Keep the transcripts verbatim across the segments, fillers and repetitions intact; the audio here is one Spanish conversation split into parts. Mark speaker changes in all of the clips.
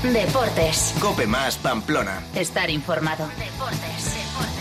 Speaker 1: Deportes.
Speaker 2: COPE más Pamplona.
Speaker 1: Estar informado. Deportes. Deportes.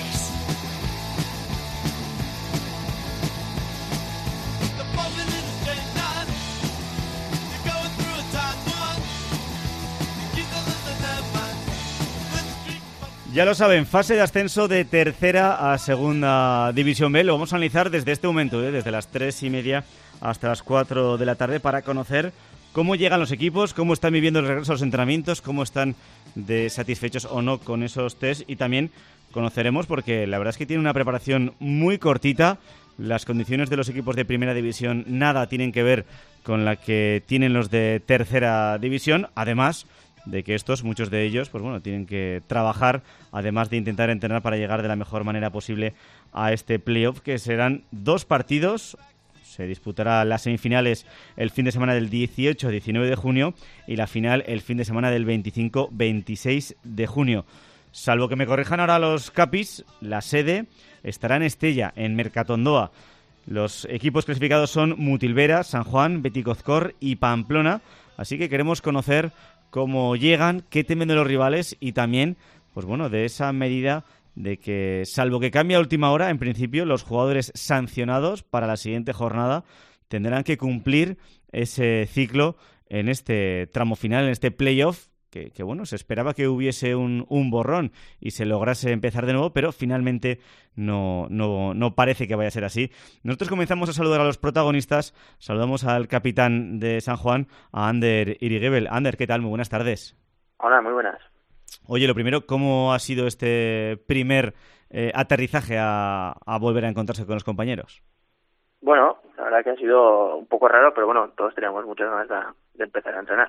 Speaker 3: Ya lo saben, fase de ascenso de tercera a segunda división B. Lo vamos a analizar desde este momento, ¿eh? desde las tres y media hasta las cuatro de la tarde, para conocer cómo llegan los equipos, cómo están viviendo el regreso a los entrenamientos, cómo están de satisfechos o no con esos test, y también conoceremos, porque la verdad es que tiene una preparación muy cortita. Las condiciones de los equipos de primera división nada tienen que ver con la que tienen los de tercera división, además de que estos, muchos de ellos, pues bueno, tienen que trabajar, además de intentar entrenar para llegar de la mejor manera posible a este playoff, que serán dos partidos. Se disputará las semifinales el fin de semana del dieciocho a diecinueve de junio y la final el fin de semana del veinticinco a veintiséis de junio. Salvo que me corrijan ahora los capis, la sede estará en Estella, en Mercatondoa. Los equipos clasificados son Mutilvera, San Juan, Beticozcor y Pamplona, así que queremos conocer cómo llegan, qué temen de los rivales y también, pues bueno, de esa medida de que, salvo que cambie a última hora, en principio los jugadores sancionados para la siguiente jornada tendrán que cumplir ese ciclo en este tramo final, en este playoff, que, que bueno, se esperaba que hubiese un, un borrón y se lograse empezar de nuevo, pero finalmente no, no, no parece que vaya a ser así. Nosotros comenzamos a saludar a los protagonistas. Saludamos al capitán de San Juan, a Ander Irigebel. Ander, ¿qué tal? Muy buenas tardes.
Speaker 4: Hola, muy buenas.
Speaker 3: Oye, lo primero, ¿cómo ha sido este primer eh, aterrizaje a, a volver a encontrarse con los compañeros?
Speaker 4: Bueno, la verdad que ha sido un poco raro, pero bueno, todos teníamos muchas ganas de, de empezar a entrenar.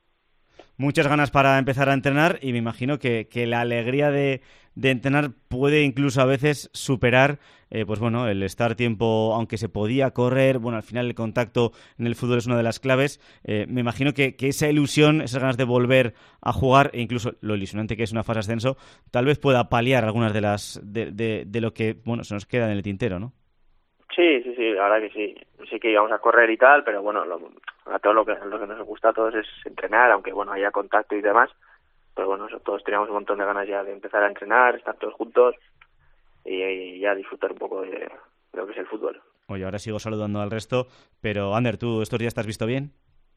Speaker 3: Muchas ganas para empezar a entrenar, y me imagino que, que la alegría de, de entrenar puede incluso a veces superar eh, pues bueno, el estar tiempo, aunque se podía correr. Bueno, al final el contacto en el fútbol es una de las claves. Eh, me imagino que, que esa ilusión, esas ganas de volver a jugar, e incluso lo ilusionante que es una fase de ascenso, tal vez pueda paliar algunas de las de, de, de lo que bueno se nos queda en el tintero, ¿no?
Speaker 4: Sí, sí, sí, la verdad que sí. Sí que íbamos a correr y tal, pero bueno, lo, a todo lo que, lo que nos gusta a todos es entrenar, aunque bueno, haya contacto y demás. Pero bueno, eso, todos teníamos un montón de ganas ya de empezar a entrenar, estar todos juntos y, y ya disfrutar un poco de, de lo que es el fútbol.
Speaker 3: Oye, ahora sigo saludando al resto, pero Ander, ¿tú estos días te has visto bien?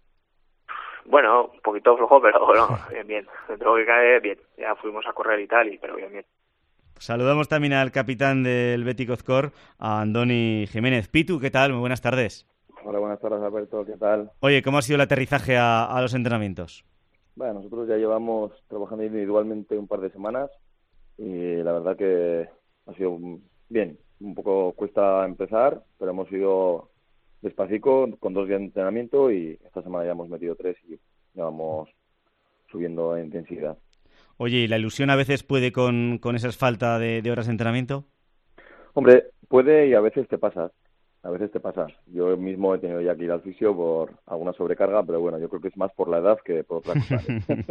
Speaker 4: Bueno, un poquito flojo, pero bueno, bien, bien. Dentro de lo que cae, bien. Ya fuimos a correr y tal, y pero bien, bien.
Speaker 3: Saludamos también al capitán del Beticozcor, a Andoni Jiménez. Pitu, ¿qué tal? Muy buenas tardes.
Speaker 5: Hola, buenas tardes, Alberto. ¿Qué tal?
Speaker 3: Oye, ¿cómo ha sido el aterrizaje a, a los entrenamientos?
Speaker 5: Bueno, nosotros ya llevamos trabajando individualmente un par de semanas y la verdad que ha sido bien. Un poco cuesta empezar, pero hemos ido despacito con dos días de entrenamiento y esta semana ya hemos metido tres y ya vamos subiendo en intensidad.
Speaker 3: Oye, ¿y la ilusión a veces puede con, con esa falta de, de horas de entrenamiento?
Speaker 5: Hombre, puede y a veces te pasa. A veces te pasa. Yo mismo he tenido ya que ir al fisio por alguna sobrecarga, pero bueno, yo creo que es más por la edad que por otra cosa.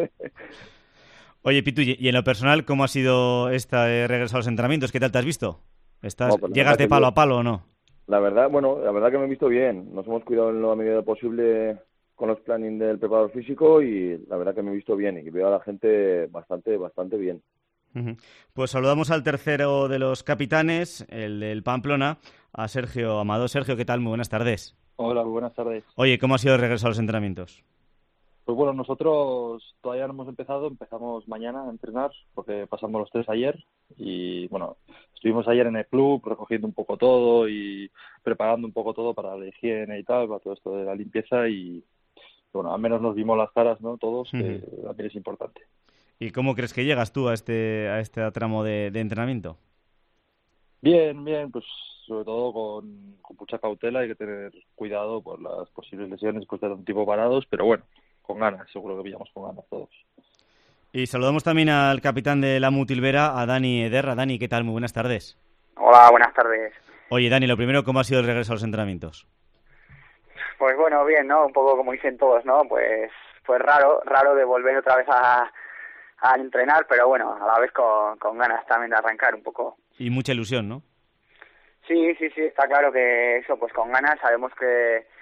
Speaker 3: Oye, Pitu, y en lo personal, ¿cómo ha sido este regreso a los entrenamientos? ¿Qué tal te has visto? ¿Estás, no, pues ¿Llegas de palo yo, a palo o no?
Speaker 5: La verdad, bueno, la verdad que me he visto bien. Nos hemos cuidado en la medida posible con los planning del preparador físico y la verdad que me he visto bien y veo a la gente bastante, bastante bien.
Speaker 3: Uh-huh. Pues saludamos al tercero de los capitanes, el del Pamplona, a Sergio Amado. Sergio, ¿qué tal? Muy buenas tardes.
Speaker 6: Hola, muy buenas tardes.
Speaker 3: Oye, ¿cómo ha sido el regreso a los entrenamientos?
Speaker 6: Pues bueno, nosotros todavía no hemos empezado, empezamos mañana a entrenar porque pasamos los tres ayer y bueno, estuvimos ayer en el club recogiendo un poco todo y preparando un poco todo para la higiene y tal, para todo esto de la limpieza y bueno, al menos nos vimos las caras, ¿no? Todos, que uh-huh. también es importante.
Speaker 3: ¿Y cómo crees que llegas tú a este a este tramo de, de entrenamiento?
Speaker 6: Bien, bien, pues sobre todo con, con mucha cautela, hay que tener cuidado por las posibles lesiones, pues de un tipo parados, pero bueno, con ganas, seguro que pillamos con ganas todos.
Speaker 3: Y saludamos también al capitán de la Mutilvera, a Dani Ederra. Dani, ¿qué tal? Muy buenas tardes.
Speaker 7: Hola, buenas tardes.
Speaker 3: Oye, Dani, lo primero, ¿cómo ha sido el regreso a los entrenamientos?
Speaker 7: Pues bueno, bien, ¿no? Un poco como dicen todos, ¿no? Pues pues raro, raro de volver otra vez a, a entrenar, pero bueno, a la vez con, con ganas también de arrancar un poco.
Speaker 3: Y mucha ilusión, ¿no?
Speaker 7: Sí, sí, sí, está claro que eso, pues con ganas, sabemos que,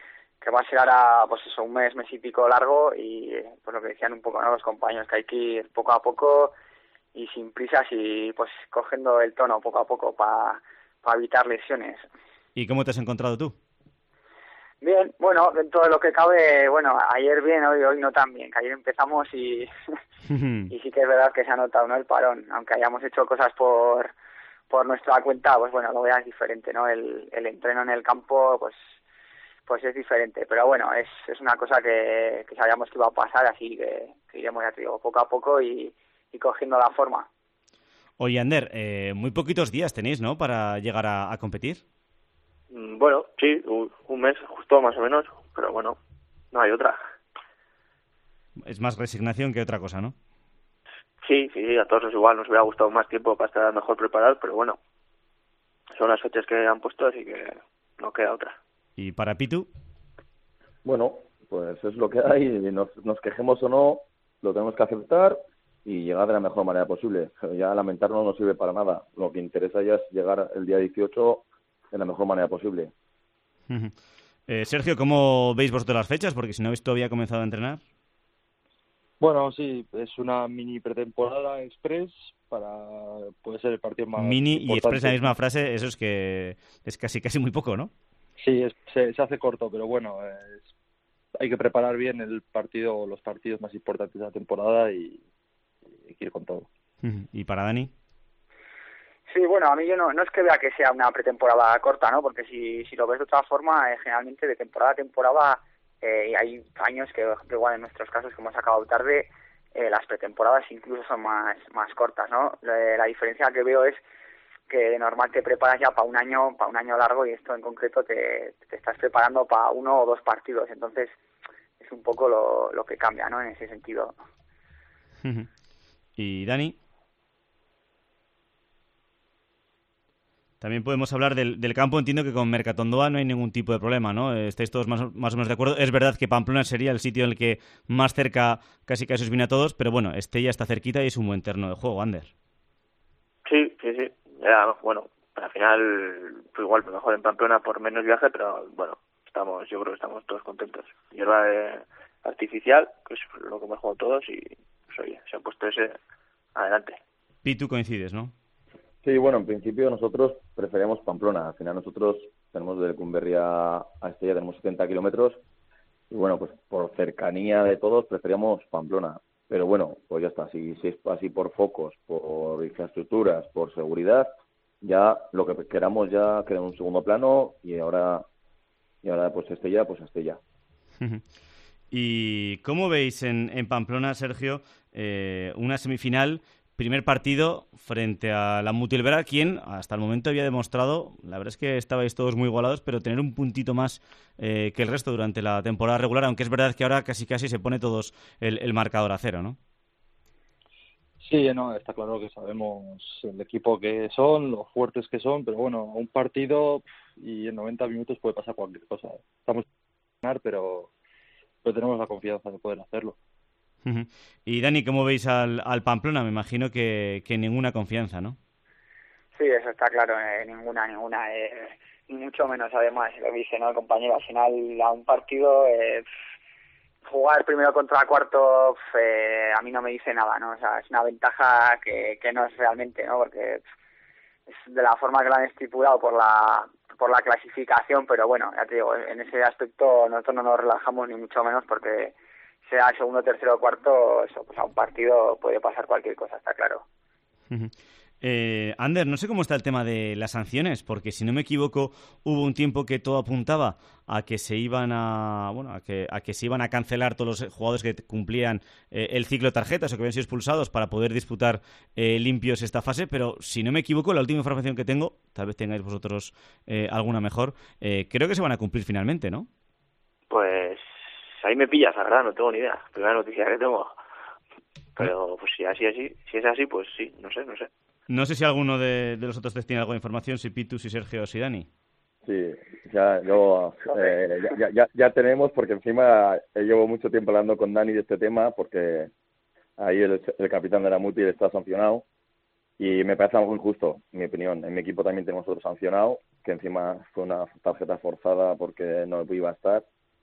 Speaker 7: que va a ser ahora, pues eso, un mes, mes y pico largo, y pues lo que decían un poco, ¿no?, los compañeros, que hay que ir poco a poco y sin prisas y pues cogiendo el tono poco a poco para pa evitar lesiones.
Speaker 3: ¿Y cómo te has encontrado tú?
Speaker 7: Bien, bueno, dentro de lo que cabe, bueno, ayer bien, hoy hoy no tan bien, que ayer empezamos y y sí que es verdad que se ha notado, ¿no?, el parón, aunque hayamos hecho cosas por por nuestra cuenta, pues bueno, lo veas diferente, ¿no? El, el entreno en el campo, pues pues es diferente, pero bueno, es, es una cosa que, que sabíamos que iba a pasar, así que, que iremos, ya te digo, poco a poco y, y cogiendo la forma.
Speaker 3: Oye, Ander, eh, muy poquitos días tenéis, ¿no?, para llegar a, a competir.
Speaker 4: Bueno, sí, un mes justo más o menos, pero bueno, no hay otra.
Speaker 3: Es más resignación que otra cosa, ¿no?
Speaker 4: Sí, sí, a todos es igual, nos hubiera gustado más tiempo para estar mejor preparados, pero bueno, son las fechas que han puesto, así que no queda otra.
Speaker 3: ¿Y para Pitu?
Speaker 5: Bueno, pues es lo que hay, nos, nos quejemos o no, lo tenemos que aceptar y llegar de la mejor manera posible. Ya lamentarnos no nos sirve para nada, lo que interesa ya es llegar el día dieciocho de la mejor manera posible.
Speaker 3: eh, Sergio, ¿cómo veis vosotros las fechas? Porque si no habéis todavía comenzado a entrenar.
Speaker 6: Bueno, sí, es una mini pretemporada express para, puede ser el partido más
Speaker 3: Mini
Speaker 6: importante.
Speaker 3: y express, la misma frase, eso es que es casi casi muy poco, ¿no?
Speaker 6: Sí, es, se, se hace corto, pero bueno, es, hay que preparar bien el partido, los partidos más importantes de la temporada y, y hay que ir con todo.
Speaker 3: ¿Y para Dani?
Speaker 7: Sí, bueno, a mí yo no, no es que vea que sea una pretemporada corta, ¿no? Porque si, si lo ves de otra forma, eh, generalmente de temporada a temporada, eh, hay años que, por ejemplo, igual en nuestros casos, que hemos acabado tarde, eh, las pretemporadas incluso son más, más cortas, ¿no? La, la diferencia que veo es que de normal te preparas ya para un año, para un año largo, y esto en concreto te, te estás preparando para uno o dos partidos, entonces es un poco lo, lo que cambia, ¿no?, en ese sentido.
Speaker 3: ¿Y Dani? También podemos hablar del, del campo. Entiendo que con Mercatondoa no hay ningún tipo de problema, ¿no? Estáis todos más, más o menos de acuerdo. Es verdad que Pamplona sería el sitio en el que más cerca casi casi os viene a todos, pero bueno, Estella está cerquita y es un buen terreno de juego, Ander.
Speaker 4: Sí, sí, sí. Ya, bueno, al final fue igual, mejor en Pamplona por menos viaje, pero bueno, estamos, yo creo que estamos todos contentos. Hierba de artificial, que es lo que hemos jugado todos, y pues oye, se ha puesto ese adelante.
Speaker 3: Pitu, coincides, ¿no?
Speaker 5: Sí, bueno, en principio nosotros preferíamos Pamplona. Al final nosotros tenemos de Lecumberri a Estella, tenemos setenta kilómetros. Y bueno, pues por cercanía de todos preferíamos Pamplona. Pero bueno, pues ya está. Si, si es así por focos, por infraestructuras, por seguridad, ya lo que queramos ya queda en un segundo plano y ahora, y ahora pues Estella, pues Estella.
Speaker 3: ¿Y cómo veis en, en Pamplona, Sergio, eh, una semifinal? Primer partido frente a la Mutilvera, quien hasta el momento había demostrado, la verdad es que estabais todos muy igualados, pero tener un puntito más eh, que el resto durante la temporada regular, aunque es verdad que ahora casi casi se pone todos el, el marcador a cero, ¿no?
Speaker 6: Sí, no, está claro que sabemos el equipo que son, los fuertes que son, pero bueno, un partido y en noventa minutos puede pasar cualquier cosa. Estamos a ganar, pero, pero tenemos la confianza de poder hacerlo.
Speaker 3: Uh-huh. Y Dani, ¿cómo veis al, al Pamplona? Me imagino que, que ninguna confianza, ¿no?
Speaker 7: Sí, eso está claro, eh, ninguna, ninguna, eh, ni mucho menos además, lo dice, ¿no?, el compañero, al final a un partido, eh, jugar primero contra cuarto, eh, a mí no me dice nada, ¿no? O sea, es una ventaja que, que no es realmente, ¿no?, porque es de la forma que lo han estipulado por la por la clasificación, pero bueno, ya te digo, en ese aspecto nosotros no nos relajamos ni mucho menos, porque sea segundo, tercero o cuarto, eso, pues a un partido puede pasar cualquier cosa, está claro.
Speaker 3: Uh-huh. Eh, Ander, no sé cómo está el tema de las sanciones, porque si no me equivoco hubo un tiempo que todo apuntaba a que se iban a bueno a que a que se iban a cancelar todos los jugadores que cumplían eh, el ciclo de tarjetas o que habían sido expulsados para poder disputar eh, limpios esta fase, pero si no me equivoco, la última información que tengo, tal vez tengáis vosotros eh, alguna mejor, eh, creo que se van a cumplir finalmente, ¿no?
Speaker 4: Pues ahí me pillas, la verdad, no tengo ni idea. Primera noticia que tengo. Pero pues si así, así, si es así, pues sí, no sé, no sé.
Speaker 3: No sé si alguno de, de los otros tres tiene algo de información, si Pitu, si Sergio o si Dani.
Speaker 5: Sí, ya, yo, eh, ya, ya, ya tenemos, porque encima eh, llevo mucho tiempo hablando con Dani de este tema, porque ahí el, el capitán de la Mutil está sancionado y me parece algo injusto, en mi opinión. En mi equipo también tenemos otro sancionado, que encima fue una tarjeta forzada porque no iba a estar.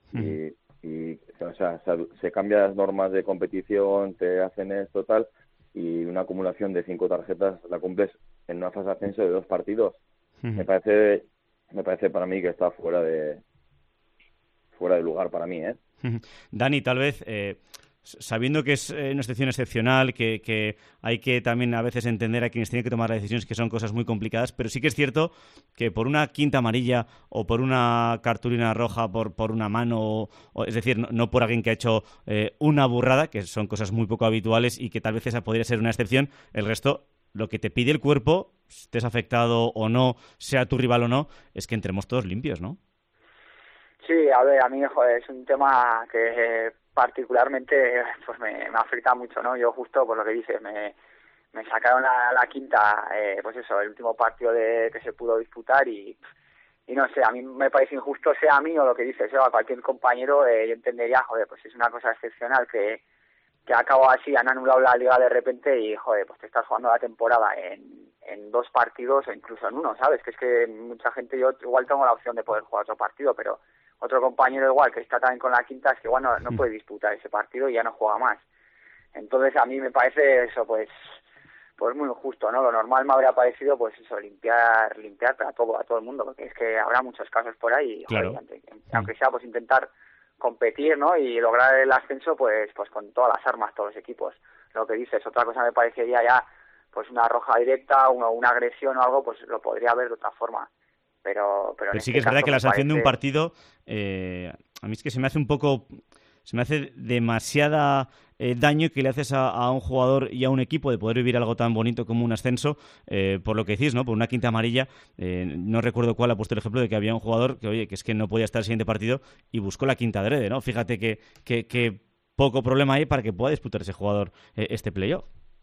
Speaker 5: y, y o sea, se, se cambian las normas de competición, te hacen esto, tal, y una acumulación de cinco tarjetas la cumples en una fase de ascenso de dos partidos. Uh-huh. Me parece, me parece para mí que está fuera de fuera de lugar para mí, ¿eh?
Speaker 3: Uh-huh. Dani, tal vez... Eh... sabiendo que es una situación excepcional, que, que hay que también a veces entender a quienes tienen que tomar las decisiones, que son cosas muy complicadas, pero sí que es cierto que por una quinta amarilla o por una cartulina roja, por, por una mano, o, o, es decir, no, no por alguien que ha hecho eh, una burrada, que son cosas muy poco habituales y que tal vez esa podría ser una excepción, el resto, lo que te pide el cuerpo, estés afectado o no, sea tu rival o no, es que entremos todos limpios, ¿no?
Speaker 7: Sí, a ver, a mí joder, es un tema que particularmente pues me, me afecta mucho, ¿no? Yo justo por lo que dices, me, me sacaron la, la quinta, eh, pues eso, el último partido de que se pudo disputar y, y no sé, a mí me parece injusto, sea a mí o lo que dices, sea a cualquier compañero, eh, yo entendería, joder, pues es una cosa excepcional que, que acabó así, han anulado la liga de repente y, joder, pues te estás jugando la temporada en, en dos partidos o incluso en uno, ¿sabes? Que es que mucha gente, yo igual tengo la opción de poder jugar otro partido, pero otro compañero igual que está también con la quinta es que igual no, no puede disputar ese partido y ya no juega más. Entonces a mí me parece eso pues pues muy injusto, ¿no? Lo normal me habría parecido pues eso, limpiar limpiar para todo, a todo el mundo, porque es que habrá muchos casos por ahí,
Speaker 3: claro.
Speaker 7: Joder, aunque, aunque sea pues intentar competir, ¿no? Y lograr el ascenso pues pues con todas las armas, todos los equipos. Lo que dices, otra cosa me parecería ya pues una roja directa, una, una agresión o algo, pues lo podría ver de otra forma. Pero, pero,
Speaker 3: pero sí que es verdad que la sanción parece... de un partido eh, a mí es que se me hace un poco se me hace demasiada eh, daño que le haces a, a un jugador y a un equipo de poder vivir algo tan bonito como un ascenso, eh, por lo que decís, ¿no? Por una quinta amarilla, eh, no recuerdo cuál ha puesto el ejemplo de que había un jugador que, oye, que es que no podía estar el siguiente partido y buscó la quinta adrede, ¿no? Fíjate que, que, que poco problema hay para que pueda disputar ese jugador eh, este playoff.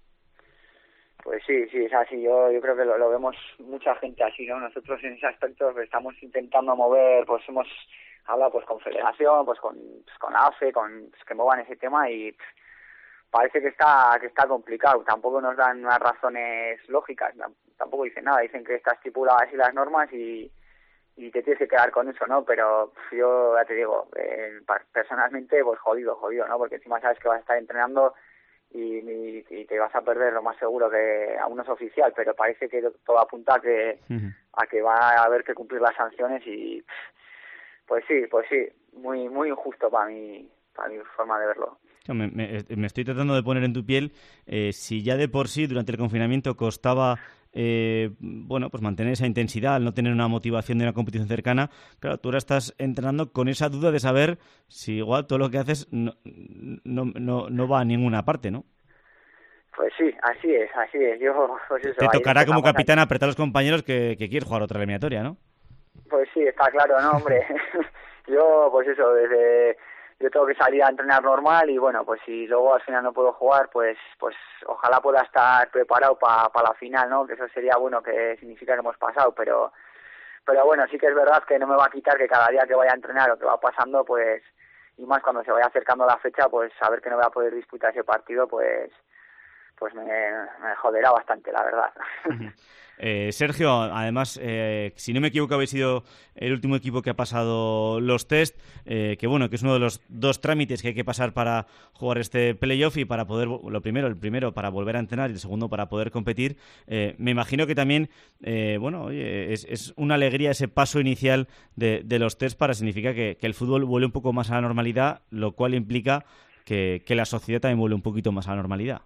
Speaker 7: Pues sí, sí, es así. Yo, yo creo que lo, lo vemos mucha gente así, ¿no? Nosotros en ese aspecto estamos intentando mover, pues hemos hablado pues con Federación, pues con, pues, con A F E, con pues, que muevan ese tema y pff, parece que está que está complicado. Tampoco nos dan unas razones lógicas, tampoco dicen nada. Dicen que está estipulada así las normas y, y te tienes que quedar con eso, ¿no? Pero pff, yo ya te digo, eh, personalmente, pues jodido, jodido, ¿no? Porque encima sabes que vas a estar entrenando Y, y, y te vas a perder lo más seguro, que aún no es oficial, pero parece que todo apunta a que uh-huh. a que va a haber que cumplir las sanciones y pues sí, pues sí, muy muy injusto para mí, para mi forma de verlo.
Speaker 3: Me, me, me estoy tratando de poner en tu piel, eh, si ya de por sí durante el confinamiento costaba eh, bueno, pues mantener esa intensidad, al no tener una motivación de una competición cercana, claro, tú ahora estás entrenando con esa duda de saber si igual todo lo que haces no, no, no, no va a ninguna parte, ¿no?
Speaker 7: Pues sí, así es, así es. Yo, pues eso,
Speaker 3: te tocará como capitán
Speaker 7: aquí.
Speaker 3: apretar a los compañeros que, que quieres jugar otra eliminatoria, ¿no?
Speaker 7: Pues sí, está claro, ¿no, hombre? Yo, pues eso, desde... Yo tengo que salir a entrenar normal y bueno, pues si luego al final no puedo jugar, pues pues ojalá pueda estar preparado para pa la final, ¿no? Que eso sería bueno, que significa que hemos pasado, pero pero bueno, sí que es verdad que no me va a quitar que cada día que vaya a entrenar o que va pasando, pues, y más cuando se vaya acercando la fecha, pues saber que no voy a poder disputar ese partido, pues pues me, me joderá bastante, la verdad.
Speaker 3: Uh-huh. Eh, Sergio, además, eh, si no me equivoco, habéis sido el último equipo que ha pasado los test, eh, que bueno, que es uno de los dos trámites que hay que pasar para jugar este playoff y para poder, lo primero, el primero para volver a entrenar y el segundo para poder competir. Eh, me imagino que también, eh, bueno, oye, es, es una alegría ese paso inicial de, de los test para significar que, que el fútbol vuelve un poco más a la normalidad, lo cual implica que, que la sociedad también vuelve un poquito más a la normalidad.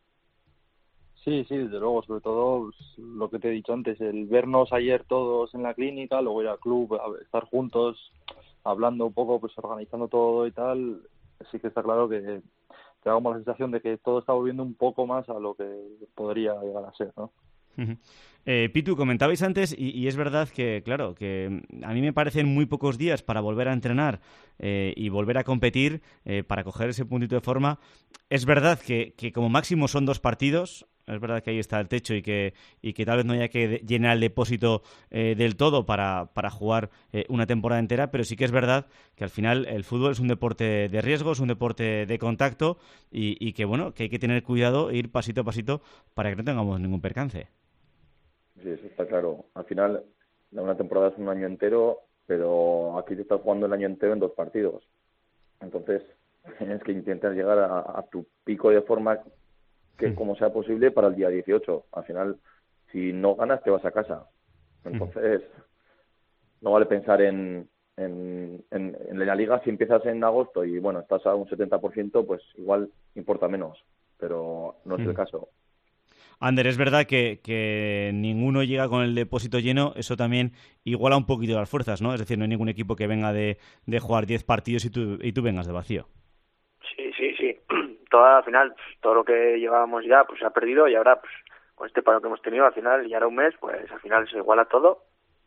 Speaker 6: Sí, sí, desde luego, sobre todo pues, lo que te he dicho antes, el vernos ayer todos en la clínica, luego ir al club, a estar juntos, hablando un poco, pues organizando todo y tal, sí que está claro que te da como la sensación de que todo está volviendo un poco más a lo que podría llegar a ser, ¿no?
Speaker 3: Uh-huh. Eh, Pitu, comentabais antes, y, y es verdad que, claro, que a mí me parecen muy pocos días para volver a entrenar eh, y volver a competir, eh, para coger ese puntito de forma. Es verdad que, que como máximo son dos partidos. Es verdad que ahí está el techo y que y que tal vez no haya que llenar el depósito eh, del todo para, para jugar eh, una temporada entera, pero sí que es verdad que al final el fútbol es un deporte de riesgo, es un deporte de contacto y, y que bueno, que hay que tener cuidado e ir pasito a pasito para que no tengamos ningún percance.
Speaker 5: Sí, eso está claro. Al final, una temporada es un año entero, pero aquí te estás jugando el año entero en dos partidos. Entonces, tienes que intentar llegar a, a tu pico de forma que como sea posible para el día dieciocho. Al final, si no ganas, te vas a casa. Entonces, no vale pensar en, en, en, en la liga. Si empiezas en agosto y, bueno, estás a un setenta por ciento, pues igual importa menos, pero no es el caso.
Speaker 3: Ander, es verdad que, que ninguno llega con el depósito lleno, eso también iguala un poquito las fuerzas, ¿no? Es decir, no hay ningún equipo que venga de, de jugar diez partidos y tú, y tú vengas de vacío.
Speaker 4: Sí, sí, sí. Todo, al final, todo lo que llevábamos ya pues se ha perdido y ahora, pues con este paro que hemos tenido, al final, y ahora un mes, pues al final se iguala todo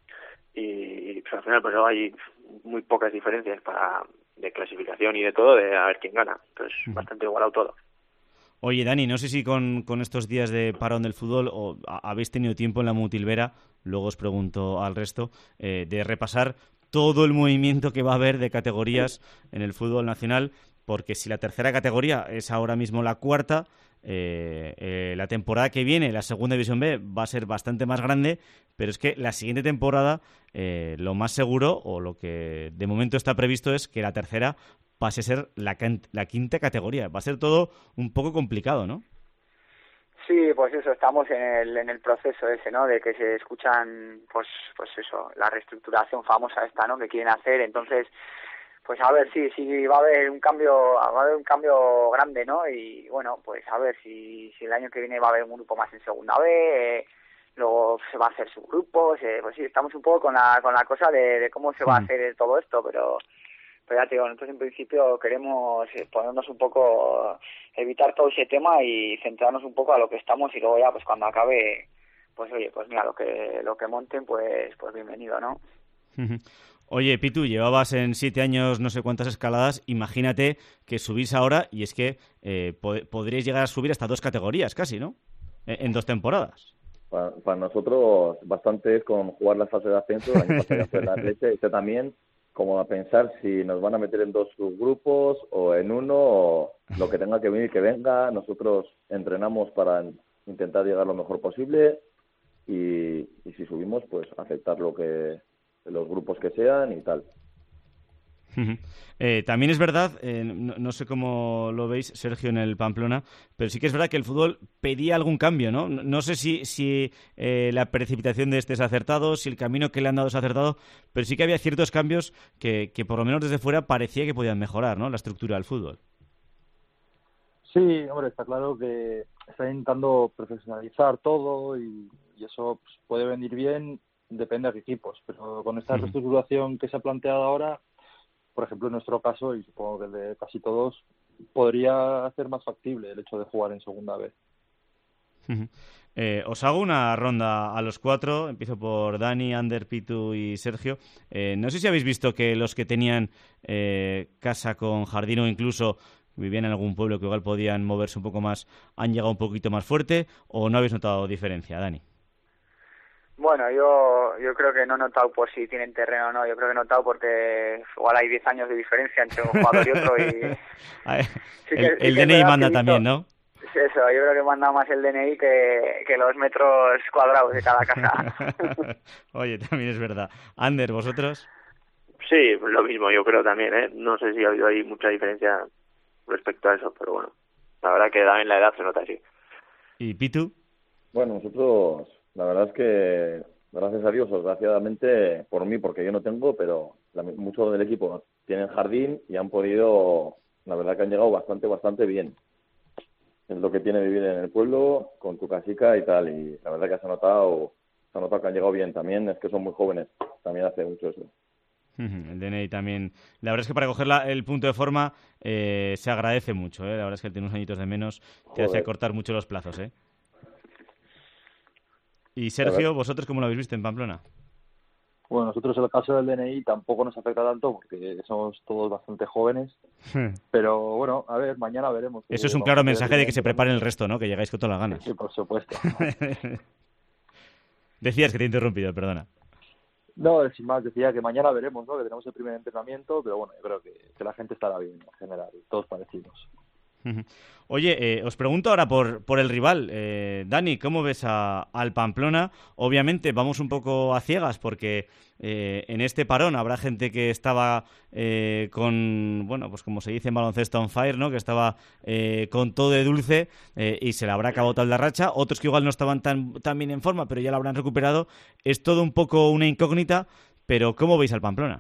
Speaker 4: y pues al final pues hay muy pocas diferencias para de clasificación y de todo, de a ver quién gana. Entonces, uh-huh. bastante igualado todo.
Speaker 3: Oye, Dani, no sé si con, con estos días de parón del fútbol o habéis tenido tiempo en la Mutilvera, luego os pregunto al resto, eh, de repasar todo el movimiento que va a haber de categorías en el fútbol nacional, porque si la tercera categoría es ahora mismo la cuarta, eh, eh, la temporada que viene, la segunda división B, va a ser bastante más grande, pero es que la siguiente temporada, eh, lo más seguro, o lo que de momento está previsto, es que la tercera pase a ser la, la quinta categoría. Va a ser todo un poco complicado, ¿no?
Speaker 7: Sí, pues eso, estamos en el, en el proceso ese, ¿no? De que se escuchan, pues pues eso, la reestructuración famosa esta, ¿no? Que quieren hacer. Entonces, pues a ver si sí, sí, va a haber un cambio, va a haber un cambio grande, ¿no? Y bueno, pues a ver si, si el año que viene va a haber un grupo más en segunda B, eh, luego se va a hacer subgrupos, eh, pues sí, estamos un poco con la con la cosa de, de cómo se va a hacer todo esto, pero Pero ya te digo, nosotros en principio queremos ponernos un poco, evitar todo ese tema y centrarnos un poco a lo que estamos y luego ya pues cuando acabe, pues oye, pues mira, lo que lo que monten, pues pues bienvenido, ¿no?
Speaker 3: Oye, Pitu, llevabas en siete años no sé cuántas escaladas, imagínate que subís ahora y es que eh, pod- podríais llegar a subir hasta dos categorías casi, ¿no? En, en dos temporadas.
Speaker 5: Para, para nosotros bastante es con jugar la fase de ascenso, el año pasado fue la leche, este también, como a pensar si nos van a meter en dos subgrupos o en uno, o lo que tenga que venir que venga. Nosotros entrenamos para intentar llegar lo mejor posible y, y si subimos, pues aceptar lo que los grupos que sean y tal.
Speaker 3: Eh, también es verdad, eh, no, no sé cómo lo veis, Sergio, en el Pamplona, pero sí que es verdad que el fútbol pedía algún cambio, ¿no? No, no sé si, si eh, la precipitación de este es acertado, si el camino que le han dado es acertado, pero sí que había ciertos cambios que, que por lo menos desde fuera parecía que podían mejorar, ¿no? La estructura del fútbol.
Speaker 6: Sí, hombre, está claro que está intentando profesionalizar todo y, y eso pues, puede venir bien, depende de qué equipos, pero con esta reestructuración que se ha planteado ahora, por ejemplo, en nuestro caso, y supongo que el de casi todos, podría hacer más factible el hecho de jugar en segunda vez.
Speaker 3: Eh, os hago una ronda a los cuatro. Empiezo por Dani, Ander, Pitu y Sergio. Eh, no sé si habéis visto que los que tenían eh, casa con jardín o incluso vivían en algún pueblo que igual podían moverse un poco más, han llegado un poquito más fuerte, o no habéis notado diferencia, Dani.
Speaker 7: Bueno, yo yo creo que no he notado por si tienen terreno o no. Yo creo que he notado porque igual hay diez años de diferencia entre un jugador y otro. Y
Speaker 3: sí que, el el sí D N I manda también, ¿no?
Speaker 7: Eso, yo creo que manda más el D N I que, que los metros cuadrados de cada casa.
Speaker 3: Oye, también es verdad. Ander, ¿vosotros?
Speaker 4: Sí, lo mismo, yo creo también, ¿eh? No sé si ha habido ahí mucha diferencia respecto a eso, pero bueno, la verdad que también la edad se nota así.
Speaker 3: ¿Y Pitu?
Speaker 5: Bueno, nosotros... La verdad es que, gracias a Dios, desgraciadamente, por mí, porque yo no tengo, pero la, muchos del equipo tienen jardín y han podido, la verdad que han llegado bastante, bastante bien. Es lo que tiene vivir en el pueblo, con tu casica y tal, y la verdad que se ha notado, se ha notado que han llegado bien. También es que son muy jóvenes, también hace mucho eso.
Speaker 3: El D N I también. La verdad es que para coger la, el punto de forma eh, se agradece mucho, ¿eh? La verdad es que el tener unos añitos de menos te
Speaker 5: Joder.
Speaker 3: hace acortar mucho los plazos, ¿eh? Y Sergio, ¿vosotros cómo lo habéis visto en Pamplona?
Speaker 6: Bueno, nosotros el caso del D N I tampoco nos afecta tanto porque somos todos bastante jóvenes, pero bueno, a ver, mañana veremos.
Speaker 3: Eso es un claro mensaje de que se preparen el resto, ¿no? Que llegáis con todas las ganas.
Speaker 6: Sí, por supuesto.
Speaker 3: Decías que te he interrumpido, perdona.
Speaker 6: No, sin más, decía que mañana veremos, ¿no? Que tenemos el primer entrenamiento, pero bueno, yo creo que, que la gente estará bien en general, todos parecidos.
Speaker 3: Oye, eh, os pregunto ahora por, por el rival. Eh, Dani, ¿cómo ves a, al Pamplona? Obviamente vamos un poco a ciegas porque eh, en este parón habrá gente que estaba eh, con, bueno, pues como se dice en baloncesto on fire, ¿no? Que estaba eh, con todo de dulce eh, y se le habrá acabado tal la racha. Otros que igual no estaban tan, tan bien en forma, pero ya la habrán recuperado. Es todo un poco una incógnita, pero ¿cómo veis al Pamplona?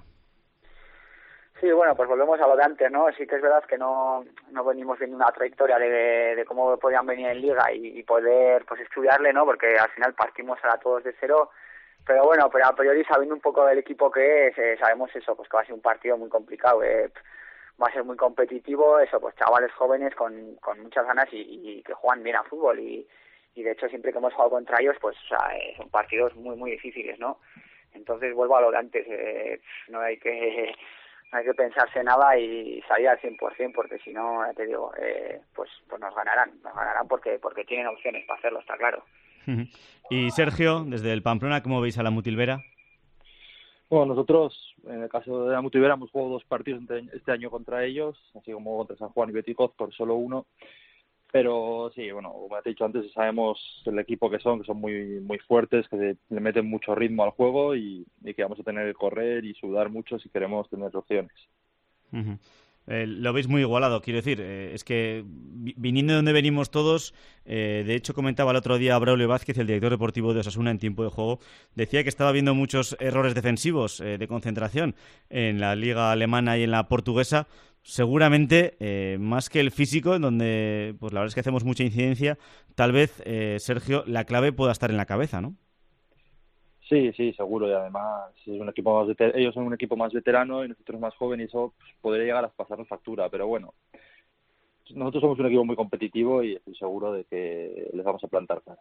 Speaker 7: Sí, bueno, pues volvemos a lo de antes, ¿no? Sí que es verdad que no, no venimos viendo una trayectoria de, de cómo podían venir en Liga y, y poder pues estudiarle, ¿no? Porque al final partimos ahora todos de cero, pero bueno, pero a priori sabiendo un poco del equipo que es, eh, sabemos eso, pues que va a ser un partido muy complicado, eh, va a ser muy competitivo, eso, pues chavales jóvenes con, con muchas ganas y, y que juegan bien a fútbol y, y de hecho siempre que hemos jugado contra ellos, pues o sea, eh, son partidos muy, muy difíciles, ¿no? Entonces vuelvo a lo de antes, eh, no hay que... no hay que pensarse nada y salir al cien por ciento porque si no, ya te digo, eh, pues pues nos ganarán, nos ganarán porque porque tienen opciones para hacerlo, está claro.
Speaker 3: Y Sergio, desde el Pamplona, ¿cómo veis a la Mutilvera?
Speaker 6: Bueno, nosotros, en el caso de la Mutilvera, hemos jugado dos partidos este año contra ellos, así como contra San Juan y Beticot por solo uno. Pero sí, bueno, como te he dicho antes, sabemos el equipo que son, que son muy muy fuertes, que le meten mucho ritmo al juego y, y que vamos a tener que correr y sudar mucho si queremos tener opciones.
Speaker 3: Uh-huh. Eh, lo veis muy igualado, quiero decir, eh, es que viniendo de donde venimos todos, eh, de hecho comentaba el otro día Braulio Vázquez, el director deportivo de Osasuna en tiempo de juego, decía que estaba viendo muchos errores defensivos eh, de concentración en la liga alemana y en la portuguesa, seguramente eh, más que el físico, en donde pues la verdad es que hacemos mucha incidencia, tal vez, eh, Sergio, la clave pueda estar en la cabeza, ¿no?
Speaker 6: Sí, sí, seguro, y además es un equipo más veter- ellos son un equipo más veterano y nosotros más jóvenes y eso pues, podría llegar a pasarnos factura, pero bueno, nosotros somos un equipo muy competitivo y estoy seguro de que les vamos a plantar cara.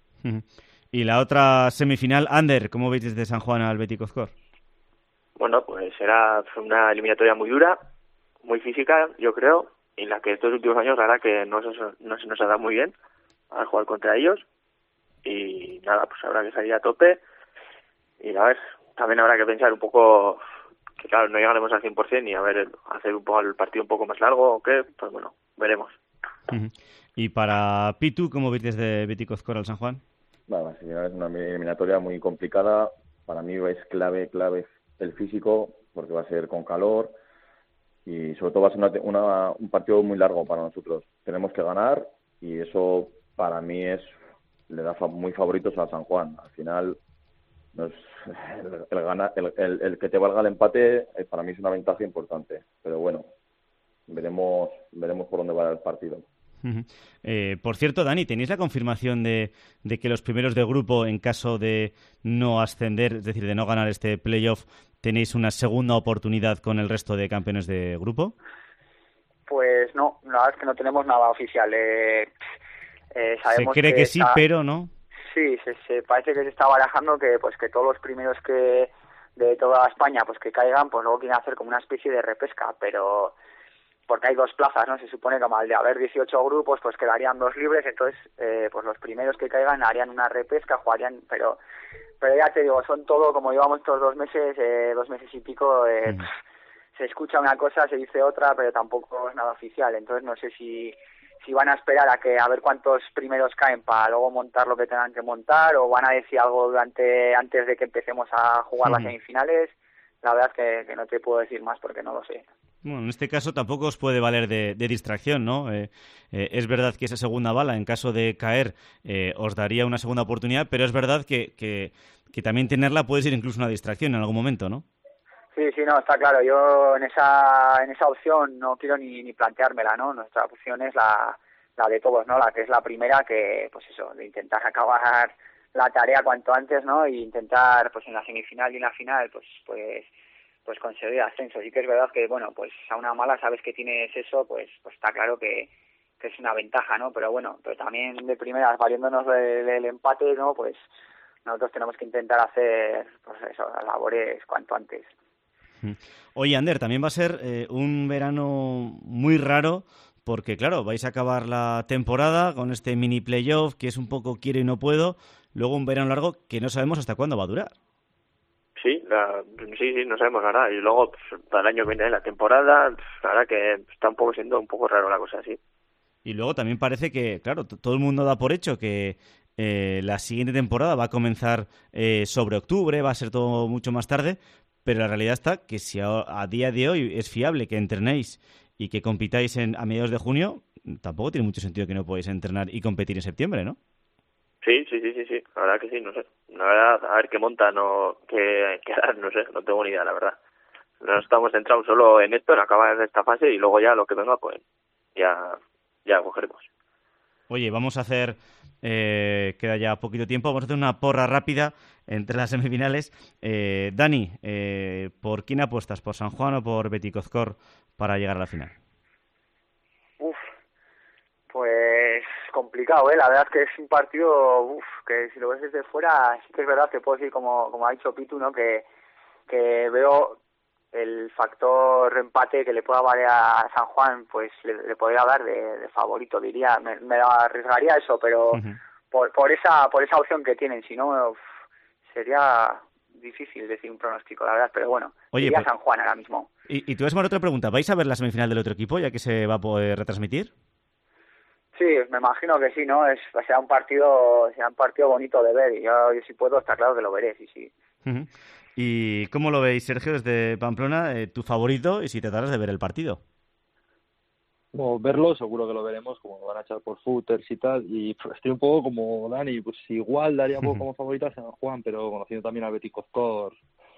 Speaker 3: Y la otra semifinal, Ander, ¿cómo veis desde San Juan al Betis Cozcor?
Speaker 4: Bueno, pues será una eliminatoria muy dura, muy física, yo creo, en la que estos últimos años, la verdad que no se, no se nos ha dado muy bien al jugar contra ellos y nada, pues habrá que salir a tope. Y a ver, también habrá que pensar un poco que claro, no llegaremos al cien por ciento y a ver, hacer un poco el partido un poco más largo o qué, pues bueno, veremos.
Speaker 3: Uh-huh. Y para Pitu, ¿cómo veis desde Betis Cozcor al San Juan?
Speaker 5: Bueno, sí, es una eliminatoria muy complicada. Para mí es clave, clave el físico, porque va a ser con calor y sobre todo va a ser una, una, un partido muy largo para nosotros. Tenemos que ganar y eso para mí es le da fa- muy favoritos a San Juan. Al final no es, el, el, gana, el, el, el que te valga el empate eh, para mí es una ventaja importante, pero bueno, veremos veremos por dónde va el partido.
Speaker 3: Uh-huh. Eh, por cierto, Dani, ¿tenéis la confirmación de, de que los primeros de grupo, en caso de no ascender, es decir, de no ganar este playoff, tenéis una segunda oportunidad con el resto de campeones de grupo?
Speaker 7: Pues no, la verdad es que no tenemos nada oficial. Eh, eh, sabemos
Speaker 3: se cree que, que sí,
Speaker 7: está...
Speaker 3: pero no.
Speaker 7: Sí, se, se parece que se está barajando que pues que todos los primeros que de toda España pues que caigan, pues luego quieren hacer como una especie de repesca, pero porque hay dos plazas, ¿no? Se supone que como al de haber dieciocho grupos, pues quedarían dos libres, entonces eh, pues los primeros que caigan harían una repesca, jugarían, pero pero ya te digo, son todo, como llevamos estos dos meses, eh, dos meses y pico, eh, mm. se escucha una cosa, se dice otra, pero tampoco es nada oficial, entonces no sé si si van a esperar a que a ver cuántos primeros caen para luego montar lo que tengan que montar, o van a decir algo durante antes de que empecemos a jugar mm. las semifinales. La verdad es que, que no te puedo decir más porque no lo sé.
Speaker 3: Bueno, en este caso tampoco os puede valer de, de distracción, ¿no? Eh, eh, es verdad que esa segunda bala, en caso de caer, eh, os daría una segunda oportunidad, pero es verdad que, que, que también tenerla puede ser incluso una distracción en algún momento, ¿no?
Speaker 7: Sí, sí, no, está claro. Yo en esa en esa opción no quiero ni, ni planteármela, ¿no? Nuestra opción es la, la de todos, ¿no? La que es la primera, que, pues eso, de intentar acabar la tarea cuanto antes, ¿no? Y intentar, pues en la semifinal y en la final, pues pues pues conseguir ascenso. Sí que es verdad que, bueno, pues a una mala sabes que tienes eso, pues pues está claro que, que es una ventaja, ¿no? Pero bueno, pero también de primeras, valiéndonos del, del empate, ¿no? Pues nosotros tenemos que intentar hacer, pues eso, las labores cuanto antes.
Speaker 3: Oye, Ander, también va a ser eh, un verano muy raro porque, claro, vais a acabar la temporada con este mini playoff que es un poco quiero y no puedo, luego un verano largo que no sabemos hasta cuándo va a durar.
Speaker 4: Sí, la, sí, sí, no sabemos la verdad. Y luego, pues, para el año que viene la temporada, la verdad que está un poco siendo un poco raro la cosa, sí.
Speaker 3: Y luego también parece que, claro, t- todo el mundo da por hecho que eh, la siguiente temporada va a comenzar eh, sobre octubre, va a ser todo mucho más tarde, pero la realidad está que si a, a día de hoy es fiable que entrenéis y que compitáis en, a mediados de junio, tampoco tiene mucho sentido que no podáis entrenar y competir en septiembre, ¿no?
Speaker 4: Sí, sí, sí, sí, sí, la verdad que sí, no sé. La verdad, a ver qué montan o qué, qué harán, no sé, no tengo ni idea, la verdad. No estamos centrados solo en esto, en acabar esta fase y luego ya lo que venga, pues ya, ya cogeremos.
Speaker 3: Oye, vamos a hacer, eh, queda ya poquito tiempo, vamos a hacer una porra rápida entre las semifinales. Eh, Dani, eh, ¿por quién apuestas? ¿Por San Juan o por Beticozcor para llegar a la final?
Speaker 7: Uf, pues complicado, ¿eh? La verdad es que es un partido, uf, que si lo ves desde fuera, sí que es verdad que puedo decir, como, como ha dicho Pitu, ¿no? Que, que veo el factor empate que le pueda valer a San Juan, pues le, le podría dar de, de favorito, diría. Me, me arriesgaría eso, pero uh-huh. por, por esa por esa opción que tienen, si no, uf, sería difícil decir un pronóstico, la verdad, pero bueno,
Speaker 3: Oye,
Speaker 7: diría
Speaker 3: pues,
Speaker 7: San Juan ahora mismo.
Speaker 3: Y, y tú, Esmar, otra pregunta, ¿vais a ver la semifinal del otro equipo, ya que se va a poder retransmitir?
Speaker 7: Sí, me imagino que sí, ¿no? Es, será un partido será un partido bonito de ver y yo, yo si puedo, está claro que lo veré, sí, sí.
Speaker 3: Uh-huh. ¿Y cómo lo veis, Sergio, desde Pamplona? Eh, ¿Tu favorito y si trataras de ver el partido?
Speaker 6: Bueno, verlo seguro que lo veremos, como van a echar por footers y tal, y estoy un poco como Dani, pues igual daría un poco como favorito a San Juan, pero conociendo también a Beticozcor,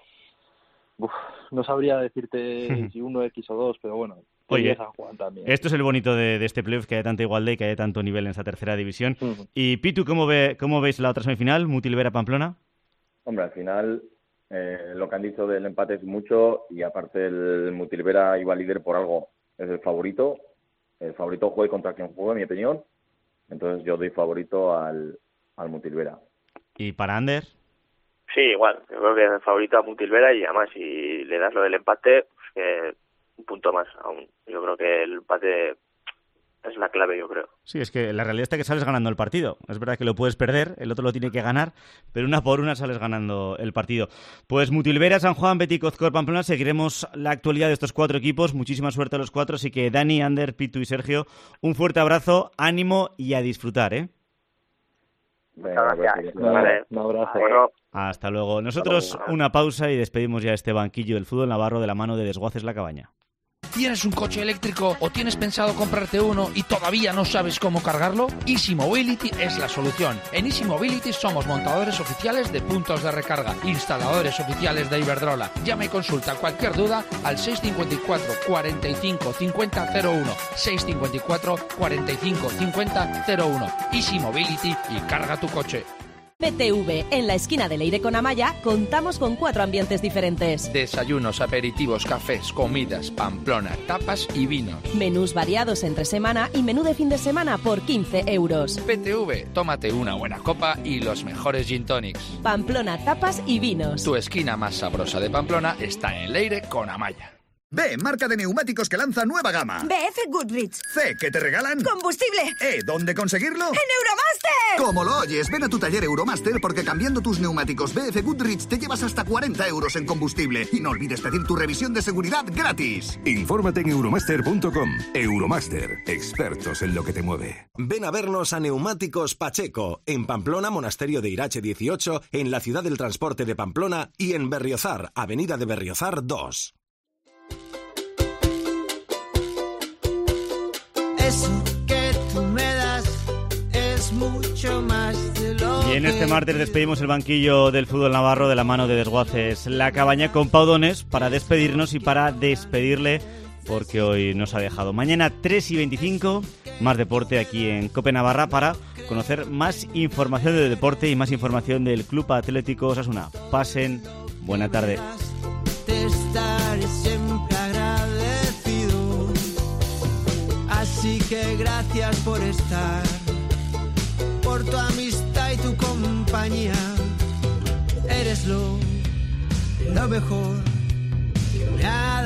Speaker 6: uf, no sabría decirte si uno X o dos, pero bueno,
Speaker 3: oye,
Speaker 6: San Juan también.
Speaker 3: Esto es el bonito de, de este playoff, que haya tanta igualdad y que haya tanto nivel en esa tercera división. Uh-huh. Y Pitu, ¿cómo, ve, ¿cómo veis la otra semifinal, Mutilvera-Pamplona?
Speaker 5: Hombre, al final eh, lo que han dicho del empate es mucho, y aparte el Mutilvera iba líder por algo, es el favorito. El favorito juegue contra quien juegue, en mi opinión. Entonces yo doy favorito al, al Mutilvera.
Speaker 3: ¿Y para Ander?
Speaker 4: Sí, igual. Yo creo que es el favorito a Mutilvera, y además si le das lo del empate, pues que un punto más aún. Yo creo que el empate es la clave, yo creo.
Speaker 3: Sí, es que la realidad está que sales ganando el partido. Es verdad que lo puedes perder, el otro lo tiene que ganar, pero una por una sales ganando el partido. Pues Mutilvera, San Juan, Beticozcor, Pamplona, seguiremos la actualidad de estos cuatro equipos. Muchísima suerte a los cuatro, así que Dani, Ander, Pitu y Sergio, un fuerte abrazo, ánimo y a disfrutar, ¿eh?
Speaker 7: Muchas gracias.
Speaker 6: Vale. Un abrazo.
Speaker 4: Bueno.
Speaker 3: Hasta luego. Nosotros una pausa y despedimos ya este banquillo del fútbol navarro de la mano de Desguaces La Cabaña.
Speaker 2: ¿Tienes un coche eléctrico o tienes pensado comprarte uno y todavía no sabes cómo cargarlo? Easy Mobility es la solución. En Easy Mobility somos montadores oficiales de puntos de recarga, instaladores oficiales de Iberdrola. Llama y consulta cualquier duda al seis cinco cuatro, cuarenta y cinco, cincuenta, cero uno, seis cinco cuatro, cuarenta y cinco, cincuenta, cero uno. Easy Mobility y carga tu coche.
Speaker 8: P T V, en la esquina de Leire con Amaya, contamos con cuatro ambientes diferentes.
Speaker 2: Desayunos, aperitivos, cafés, comidas, Pamplona, tapas y vinos.
Speaker 8: Menús variados entre semana y menú de fin de semana por quince euros.
Speaker 2: P T V, tómate una buena copa y los mejores gin tonics.
Speaker 8: Pamplona, tapas y vinos.
Speaker 2: Tu esquina más sabrosa de Pamplona está en Leire con Amaya.
Speaker 9: B, marca de neumáticos que lanza nueva gama.
Speaker 10: B F Goodrich.
Speaker 9: C, ¿qué te regalan?
Speaker 10: ¡Combustible!
Speaker 9: E, ¿dónde conseguirlo?
Speaker 10: ¡En Euromaster!
Speaker 9: Como lo oyes, ven a tu taller Euromaster, porque cambiando tus neumáticos B F Goodrich te llevas hasta cuarenta euros en combustible. Y no olvides pedir tu revisión de seguridad gratis.
Speaker 11: Infórmate en euromaster punto com. Euromaster, expertos en lo que te mueve.
Speaker 12: Ven a vernos a Neumáticos Pacheco, en Pamplona, Monasterio de Irache dieciocho, en la Ciudad del Transporte de Pamplona, y en Berriozar, Avenida de Berriozar dos.
Speaker 13: Eso que tú me das es mucho más de lo
Speaker 3: Y en este martes despedimos el banquillo del fútbol navarro de la mano de Desguaces La Cabaña con Pau Donés para despedirnos y para despedirle, porque hoy nos ha dejado. Mañana tres y veinticinco, más deporte aquí en Cope Navarra para conocer más información de deporte y más información del Club Atlético Osasuna. Pasen buena tarde.
Speaker 13: Te estaré siempre agradecido. Así que gracias por estar, por tu amistad y tu compañía. Eres lo, lo mejor que me ha